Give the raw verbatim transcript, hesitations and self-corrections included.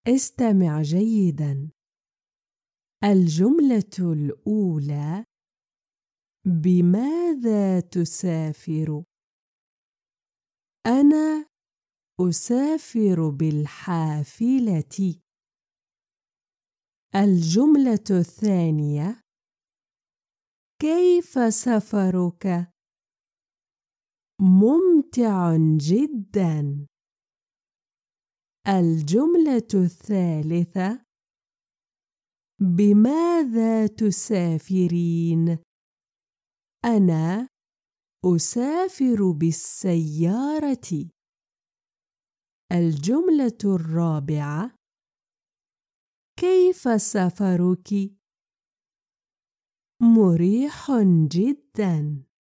استمع جيداً. الجملة الأولى: بماذا تسافر؟ أنا أسافر بالحافلة. الجملة الثانية: كيف سفرك؟ ممتع جداً. الجملة الثالثة: بماذا تسافرين؟ أنا أسافر بالسيارة. الجملة الرابعة: كيف سفرك؟ مريح جداً.